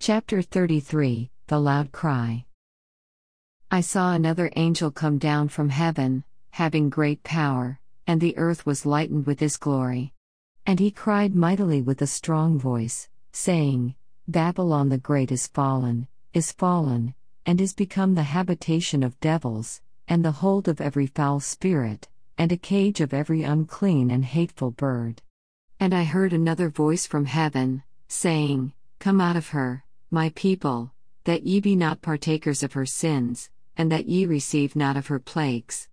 Chapter 33, The Loud Cry. I saw another angel come down from heaven, having great power, and the earth was lightened with his glory. And he cried mightily with a strong voice, saying, Babylon the Great is fallen, and is become the habitation of devils, and the hold of every foul spirit, and a cage of every unclean and hateful bird. And I heard another voice from heaven, saying, Come out of her, my people, that ye be not partakers of her sins, and that ye receive not of her plagues.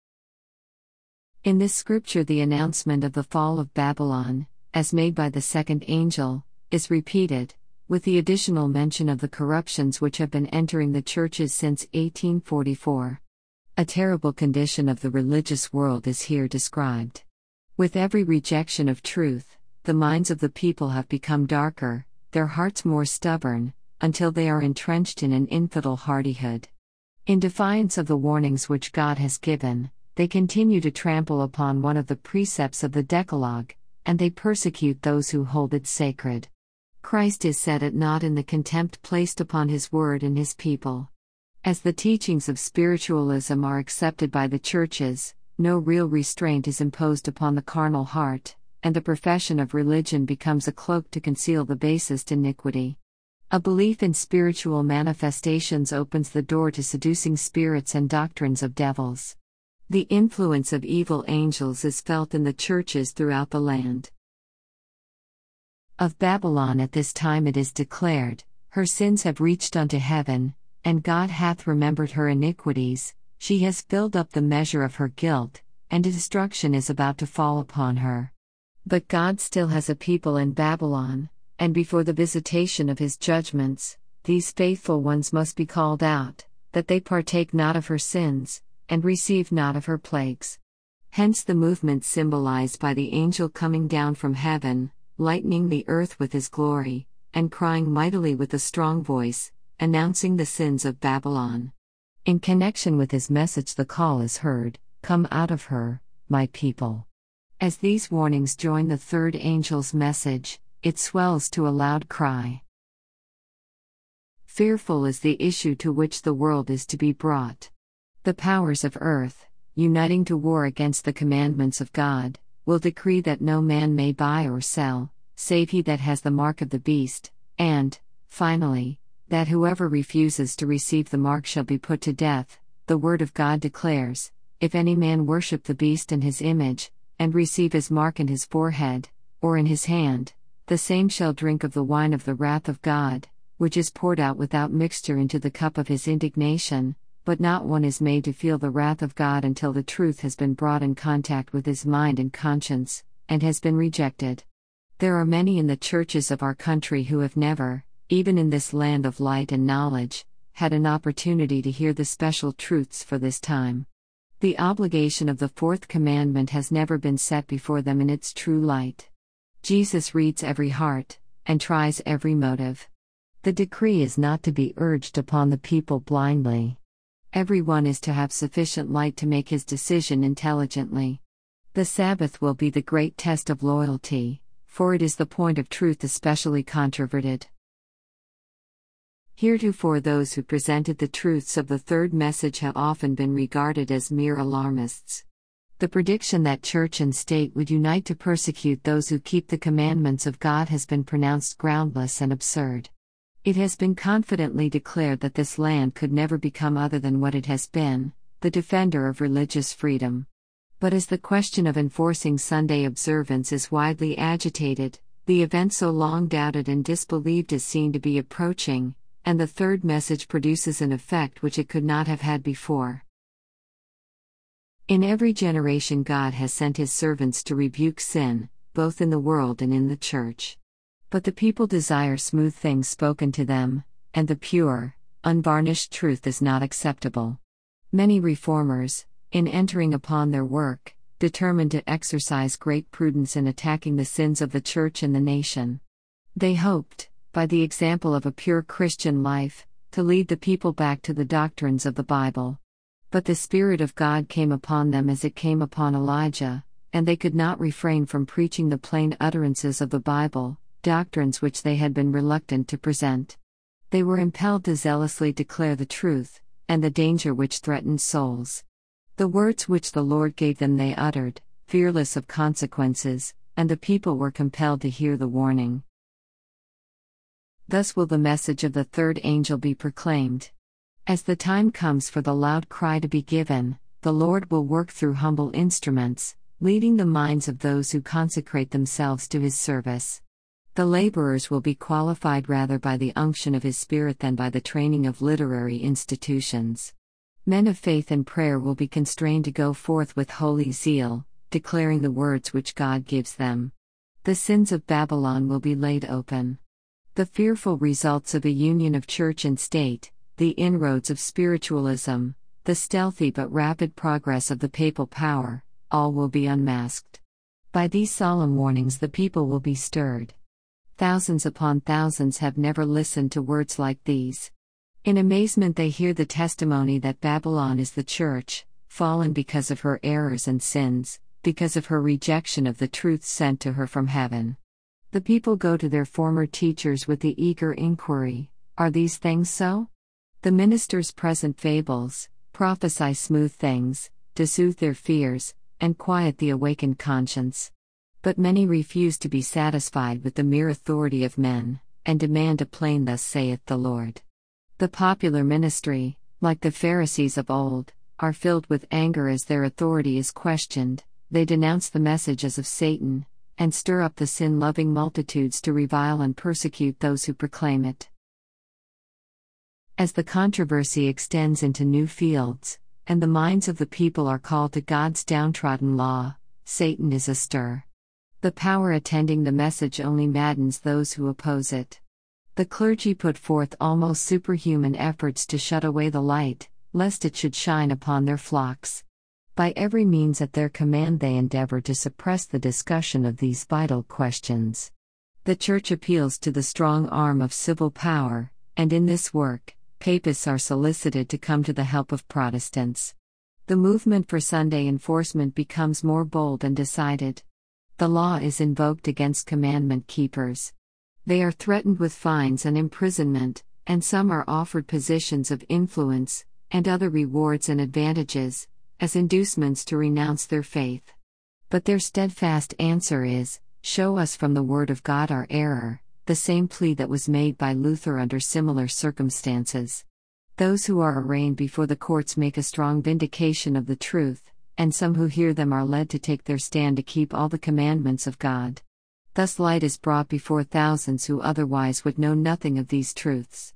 In this scripture, the announcement of the fall of Babylon, as made by the second angel, is repeated, with the additional mention of the corruptions which have been entering the churches since 1844. A terrible condition of the religious world is here described. With every rejection of truth, the minds of the people have become darker, their hearts more stubborn, until they are entrenched in an infidel hardihood. In defiance of the warnings which God has given, they continue to trample upon one of the precepts of the Decalogue, and they persecute those who hold it sacred. Christ is set at naught in the contempt placed upon His word and His people. As the teachings of spiritualism are accepted by the churches, no real restraint is imposed upon the carnal heart, and the profession of religion becomes a cloak to conceal the basest iniquity. A belief in spiritual manifestations opens the door to seducing spirits and doctrines of devils. The influence of evil angels is felt in the churches throughout the land. Of Babylon at this time it is declared, Her sins have reached unto heaven, and God hath remembered her iniquities, she has filled up the measure of her guilt, and destruction is about to fall upon her. But God still has a people in Babylon, and before the visitation of His judgments, these faithful ones must be called out, that they partake not of her sins, and receive not of her plagues. Hence the movement symbolized by the angel coming down from heaven, lightening the earth with his glory, and crying mightily with a strong voice, announcing the sins of Babylon. In connection with his message, the call is heard, Come out of her, my people. As these warnings join the third angel's message, it swells to a loud cry. Fearful is the issue to which the world is to be brought. The powers of earth, uniting to war against the commandments of God, will decree that no man may buy or sell, save he that has the mark of the beast, and, finally, that whoever refuses to receive the mark shall be put to death. The word of God declares, If any man worship the beast and his image, and receive his mark in his forehead, or in his hand, the same shall drink of the wine of the wrath of God, which is poured out without mixture into the cup of his indignation, but not one is made to feel the wrath of God until the truth has been brought in contact with his mind and conscience, and has been rejected. There are many in the churches of our country who have never, even in this land of light and knowledge, had an opportunity to hear the special truths for this time. The obligation of the fourth commandment has never been set before them in its true light. Jesus reads every heart, and tries every motive. The decree is not to be urged upon the people blindly. Everyone is to have sufficient light to make his decision intelligently. The Sabbath will be the great test of loyalty, for it is the point of truth especially controverted. Heretofore those who presented the truths of the third message have often been regarded as mere alarmists. The prediction that church and state would unite to persecute those who keep the commandments of God has been pronounced groundless and absurd. It has been confidently declared that this land could never become other than what it has been, the defender of religious freedom. But as the question of enforcing Sunday observance is widely agitated, the event so long doubted and disbelieved is seen to be approaching, and the third message produces an effect which it could not have had before. In every generation God has sent His servants to rebuke sin, both in the world and in the church. But the people desire smooth things spoken to them, and the pure, unvarnished truth is not acceptable. Many reformers, in entering upon their work, determined to exercise great prudence in attacking the sins of the church and the nation. They hoped, by the example of a pure Christian life, to lead the people back to the doctrines of the Bible. But the Spirit of God came upon them as it came upon Elijah, and they could not refrain from preaching the plain utterances of the Bible, doctrines which they had been reluctant to present. They were impelled to zealously declare the truth, and the danger which threatened souls. The words which the Lord gave them they uttered, fearless of consequences, and the people were compelled to hear the warning. Thus will the message of the third angel be proclaimed. As the time comes for the loud cry to be given, the Lord will work through humble instruments, leading the minds of those who consecrate themselves to His service. The laborers will be qualified rather by the unction of His Spirit than by the training of literary institutions. Men of faith and prayer will be constrained to go forth with holy zeal, declaring the words which God gives them. The sins of Babylon will be laid open. The fearful results of a union of church and state, the inroads of spiritualism, the stealthy but rapid progress of the papal power, all will be unmasked. By these solemn warnings the people will be stirred. Thousands upon thousands have never listened to words like these. In amazement they hear the testimony that Babylon is the church, fallen because of her errors and sins, because of her rejection of the truth sent to her from heaven. The people go to their former teachers with the eager inquiry, "Are these things so?" The ministers present fables, prophesy smooth things, to soothe their fears, and quiet the awakened conscience. But many refuse to be satisfied with the mere authority of men, and demand a plain "Thus saith the Lord." The popular ministry, like the Pharisees of old, are filled with anger as their authority is questioned. They denounce the message as of Satan, and stir up the sin-loving multitudes to revile and persecute those who proclaim it. As the controversy extends into new fields, and the minds of the people are called to God's downtrodden law, Satan is astir. The power attending the message only maddens those who oppose it. The clergy put forth almost superhuman efforts to shut away the light, lest it should shine upon their flocks. By every means at their command they endeavor to suppress the discussion of these vital questions. The Church appeals to the strong arm of civil power, and in this work, Papists are solicited to come to the help of Protestants. The movement for Sunday enforcement becomes more bold and decided. The law is invoked against commandment keepers. They are threatened with fines and imprisonment, and some are offered positions of influence, and other rewards and advantages, as inducements to renounce their faith. But their steadfast answer is, "Show us from the Word of God our error," the same plea that was made by Luther under similar circumstances. Those who are arraigned before the courts make a strong vindication of the truth, and some who hear them are led to take their stand to keep all the commandments of God. Thus light is brought before thousands who otherwise would know nothing of these truths.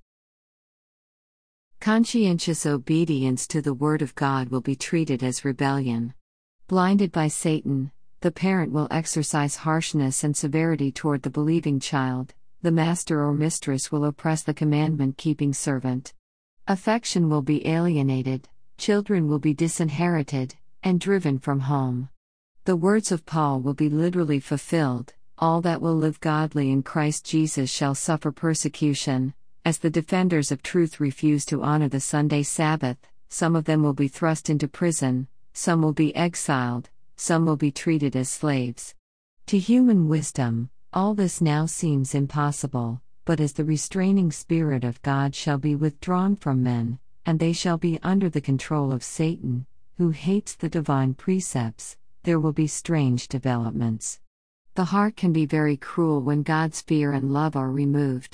Conscientious obedience to the Word of God will be treated as rebellion. Blinded by Satan, the parent will exercise harshness and severity toward the believing child. The master or mistress will oppress the commandment-keeping servant. Affection will be alienated, children will be disinherited, and driven from home. The words of Paul will be literally fulfilled: "All that will live godly in Christ Jesus shall suffer persecution." As the defenders of truth refuse to honor the Sunday Sabbath, some of them will be thrust into prison, some will be exiled, some will be treated as slaves. To human wisdom, all this now seems impossible, but as the restraining Spirit of God shall be withdrawn from men, and they shall be under the control of Satan, who hates the divine precepts, there will be strange developments. The heart can be very cruel when God's fear and love are removed.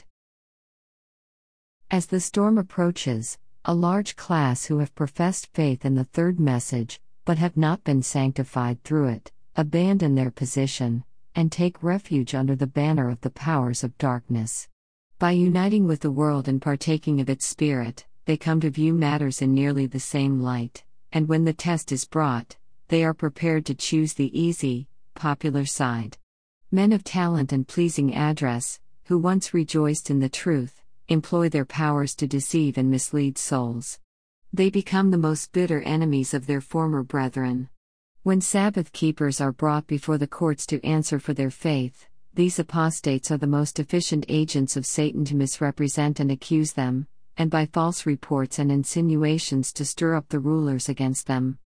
As the storm approaches, a large class who have professed faith in the third message, but have not been sanctified through it, abandon their position, and take refuge under the banner of the powers of darkness. By uniting with the world and partaking of its spirit, they come to view matters in nearly the same light, and when the test is brought, they are prepared to choose the easy, popular side. Men of talent and pleasing address, who once rejoiced in the truth, employ their powers to deceive and mislead souls. They become the most bitter enemies of their former brethren. When Sabbath keepers are brought before the courts to answer for their faith, these apostates are the most efficient agents of Satan to misrepresent and accuse them, and by false reports and insinuations to stir up the rulers against them.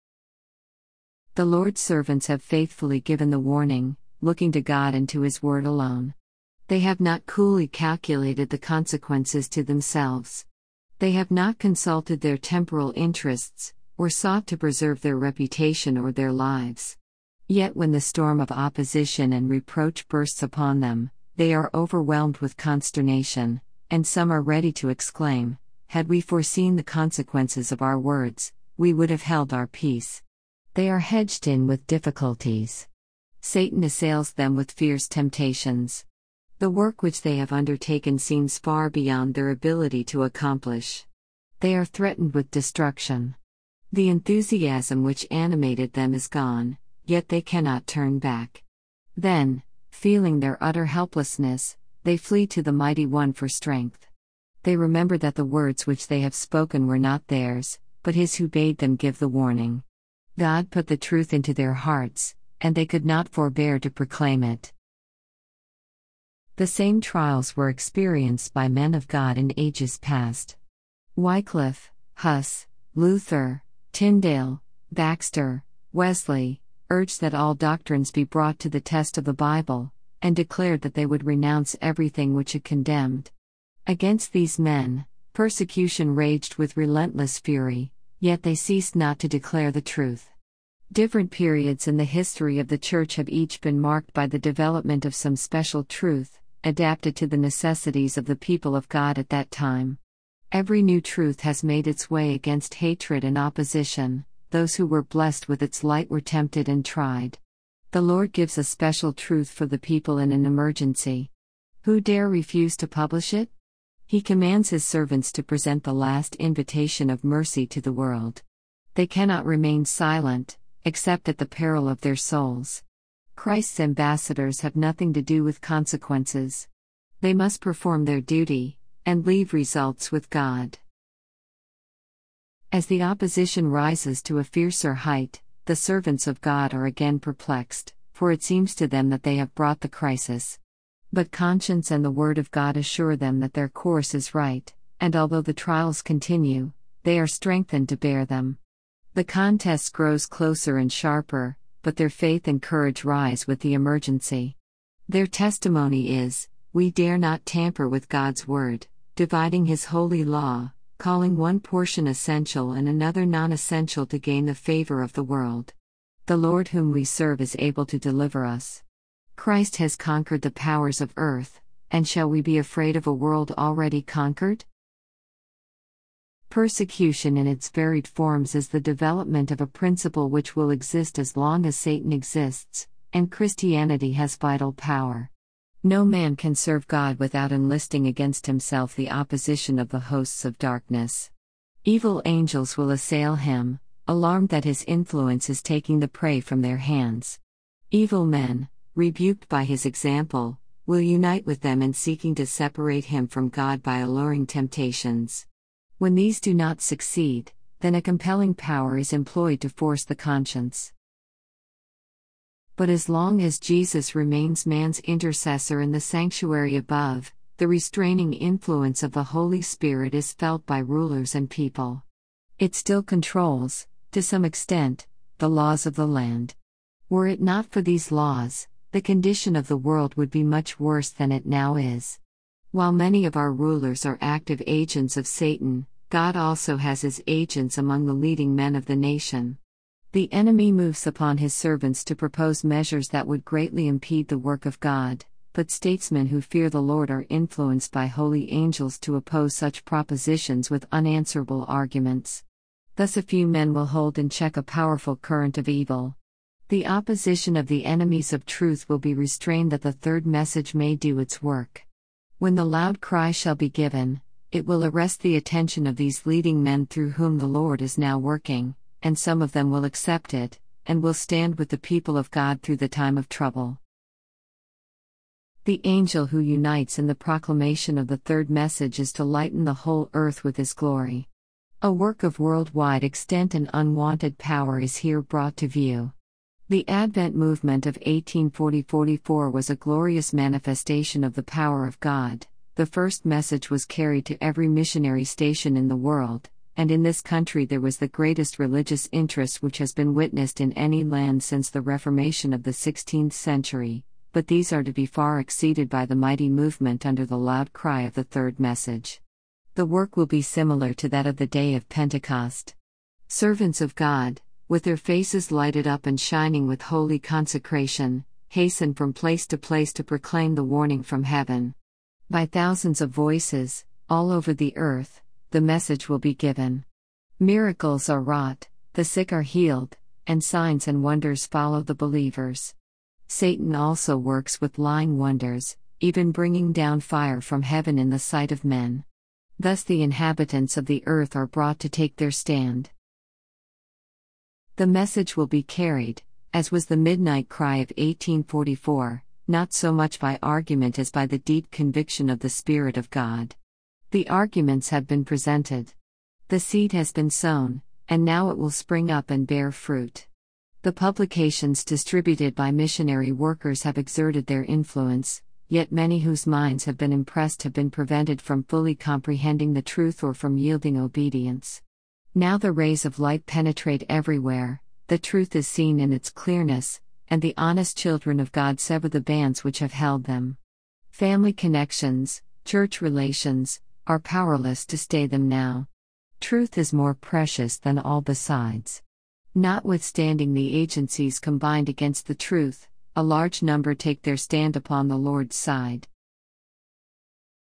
The Lord's servants have faithfully given the warning, looking to God and to His word alone. They have not coolly calculated the consequences to themselves. They have not consulted their temporal interests, or sought to preserve their reputation or their lives. Yet when the storm of opposition and reproach bursts upon them, they are overwhelmed with consternation, and some are ready to exclaim, "Had we foreseen the consequences of our words, we would have held our peace." They are hedged in with difficulties. Satan assails them with fierce temptations. The work which they have undertaken seems far beyond their ability to accomplish. They are threatened with destruction. The enthusiasm which animated them is gone, yet they cannot turn back. Then, feeling their utter helplessness, they flee to the Mighty One for strength. They remember that the words which they have spoken were not theirs, but His who bade them give the warning. God put the truth into their hearts, and they could not forbear to proclaim it. The same trials were experienced by men of God in ages past. Wycliffe, Huss, Luther, Tyndale, Baxter, Wesley, urged that all doctrines be brought to the test of the Bible, and declared that they would renounce everything which it condemned. Against these men, persecution raged with relentless fury, yet they ceased not to declare the truth. Different periods in the history of the Church have each been marked by the development of some special truth, adapted to the necessities of the people of God at that time. Every new truth has made its way against hatred and opposition. Those who were blessed with its light were tempted and tried. The Lord gives a special truth for the people in an emergency. Who dare refuse to publish it? He commands His servants to present the last invitation of mercy to the world. They cannot remain silent, except at the peril of their souls. Christ's ambassadors have nothing to do with consequences. They must perform their duty, and leave results with God. As the opposition rises to a fiercer height, the servants of God are again perplexed, for it seems to them that they have brought the crisis. But conscience and the Word of God assure them that their course is right, and although the trials continue, they are strengthened to bear them. The contest grows closer and sharper, but their faith and courage rise with the emergency. Their testimony is, "We dare not tamper with God's Word, dividing His holy law, calling one portion essential and another non-essential to gain the favor of the world. The Lord whom we serve is able to deliver us. Christ has conquered the powers of earth, and shall we be afraid of a world already conquered?" Persecution in its varied forms is the development of a principle which will exist as long as Satan exists, and Christianity has vital power. No man can serve God without enlisting against himself the opposition of the hosts of darkness. Evil angels will assail him, alarmed that his influence is taking the prey from their hands. Evil men, rebuked by his example, will unite with them in seeking to separate him from God by alluring temptations. When these do not succeed, then a compelling power is employed to force the conscience. But as long as Jesus remains man's intercessor in the sanctuary above, the restraining influence of the Holy Spirit is felt by rulers and people. It still controls, to some extent, the laws of the land. Were it not for these laws, the condition of the world would be much worse than it now is. While many of our rulers are active agents of Satan, God also has His agents among the leading men of the nation. The enemy moves upon his servants to propose measures that would greatly impede the work of God, but statesmen who fear the Lord are influenced by holy angels to oppose such propositions with unanswerable arguments. Thus a few men will hold in check a powerful current of evil. The opposition of the enemies of truth will be restrained that the third message may do its work. When the loud cry shall be given, it will arrest the attention of these leading men through whom the Lord is now working, and some of them will accept it, and will stand with the people of God through the time of trouble. The angel who unites in the proclamation of the third message is to lighten the whole earth with his glory. A work of worldwide extent and unwanted power is here brought to view. The Advent movement of 1840-44 was a glorious manifestation of the power of God. The first message was carried to every missionary station in the world, and in this country there was the greatest religious interest which has been witnessed in any land since the Reformation of the 16th century. but these are to be far exceeded by the mighty movement under the loud cry of the third message. The work will be similar to that of the day of Pentecost. Servants of God, with their faces lighted up and shining with holy consecration, hasten from place to place to proclaim the warning from heaven. By thousands of voices, all over the earth, the message will be given. Miracles are wrought, the sick are healed, and signs and wonders follow the believers. Satan also works with lying wonders, even bringing down fire from heaven in the sight of men. Thus the inhabitants of the earth are brought to take their stand. The message will be carried, as was the midnight cry of 1844, not so much by argument as by the deep conviction of the Spirit of God. The arguments have been presented. The seed has been sown, and now it will spring up and bear fruit. The publications distributed by missionary workers have exerted their influence, yet many whose minds have been impressed have been prevented from fully comprehending the truth or from yielding obedience. Now the rays of light penetrate everywhere, the truth is seen in its clearness, and the honest children of God sever the bands which have held them. Family connections, church relations, are powerless to stay them now. Truth is more precious than all besides. Notwithstanding the agencies combined against the truth, a large number take their stand upon the Lord's side.